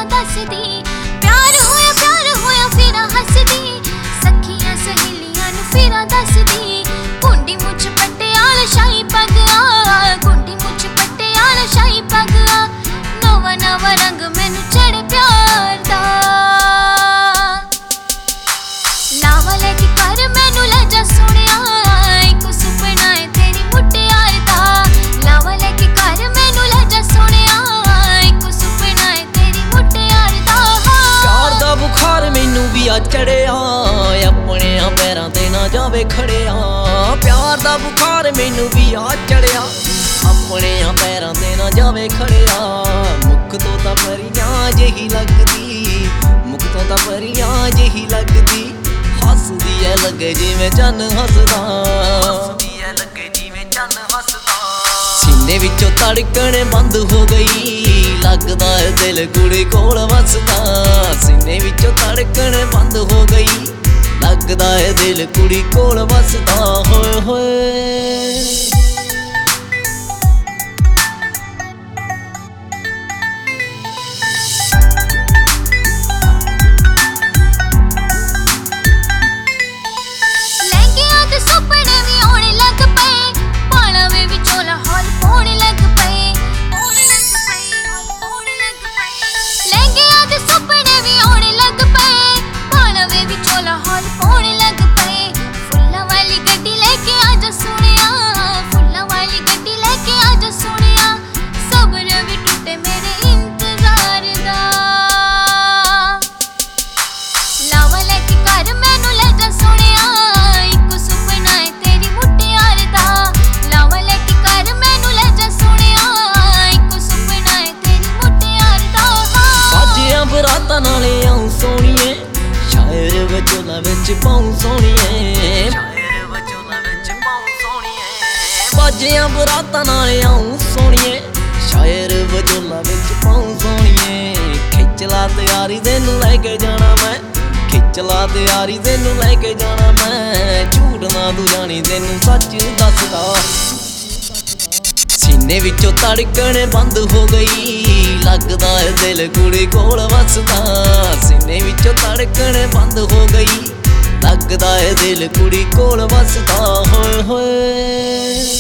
दसदी प्यार होया फिर हसदी सखियां सहेलियां नू फिर दसदी कुंडी मुछ पटियाला शाही पगला कुंडी मुछ पटियाला शाही पगला नवा नवा रंग मैनू चढ़े प्यार दा लावा लेके कर मैनू ले जा सोनिया एक सुपना है तेरी मुटियार दा लावा लेके कर मैनू ले जा सोनिया एक सुपना है तेरी मुटियार दा प्यार दा बुखार मैनू भी आ चढ़िया अपने पैरां ते ना जावे खड़िया प्यार दा बुखार मैनू भी आ चढ़िया अपने पैरां ते ना जावे खड़िया मुख तो तां परियां जही लगदी मुख तो तां परियां जही लगदी हसदी है लगे जिवें चन्न हसदा हसदी है लगे जिवें चन्न हसदा सीने विचों धड़कन बंद हो गई लगदा है दिल कुड़ी कोल वसदा सीने विचों धड़कन बंद हो गई लगदा है दिल कुड़ी कोल वसदा होए होए विचोला विच पाऊं सोहणीए शायर विचोला विच पाऊं सोहणीए बाजियां बरातां नाल आऊं सोहणीए शायर विचोला विच पाऊं सोहणीए खिचला तैयारी तैनूं लैके जाना मैं खिचला तैयारी तैनूं लैके जाना मैं झूठ ना तू जानी तैनूं सच दसदा सीने विचों धड़कन बंद हो गई लगदा है दिल कुड़ी कोल वसदा सीने विचों धड़कन बंद हो गई लगदा है दिल कुड़ी कोल वसदा होए होए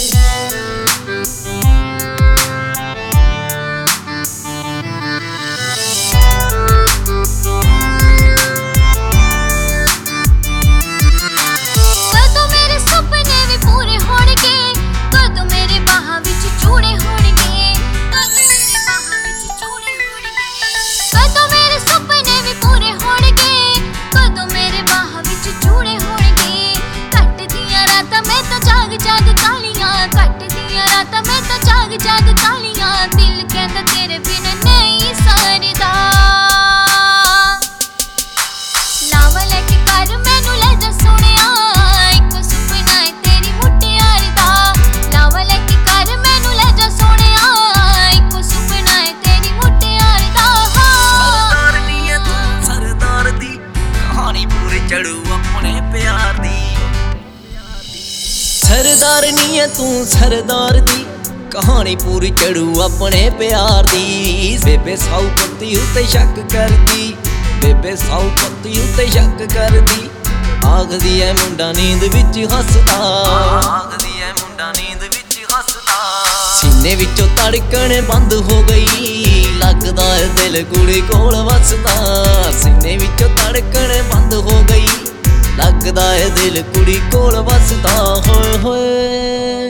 जाग कालियां दिल कहंदा तेरे बिन नहीं सरदा लावा लेके कर मैनू ले जा सोनिया एक सुपना है तेरी मुटियार दा लावा लेके कर मैनू ले जा सोनिया एक सुपना है तेरी मुटियार दा सरदार दी है तू सरदार दी कहानी पूरी चढ़ू अपने प्यार दी सरदार नी है तू सरदार दी कहानी पूरी चढ़ू अपने प्यार दी बेबे साऊ पत्ती उत्ते शक करदी बेबे साऊ पत्ती उत्ते शक करदी आखदी है मुंडा नींद विच हसदा आखदी है मुंडा नींद विच हसदा सीने विचों धड़कन बंद हो गई लगदा है दिल कुड़ी कोल वसदा सीने विचों धड़कन बंद हो गई लगदा है दिल कुड़ी कोल वसदा होए होए